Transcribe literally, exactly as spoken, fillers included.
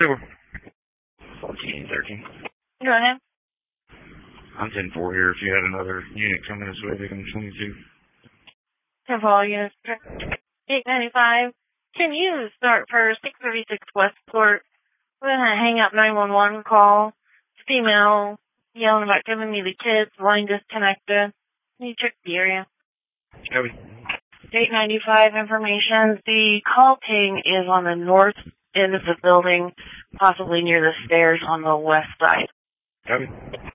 Super. fourteen thirteen. Go ahead. I'm ten four here. If you had another unit coming this way, victim twenty-two. ten four units. eight ninety-five. Can you start for six thirty-six Westport? We're going to hang up nine one one call. Female yelling about giving me the kids. Line disconnected. Can you check the area? Copy. eight ninety-five information. The call ping is on the north end of the building, possibly near the stairs on the west side. Copy.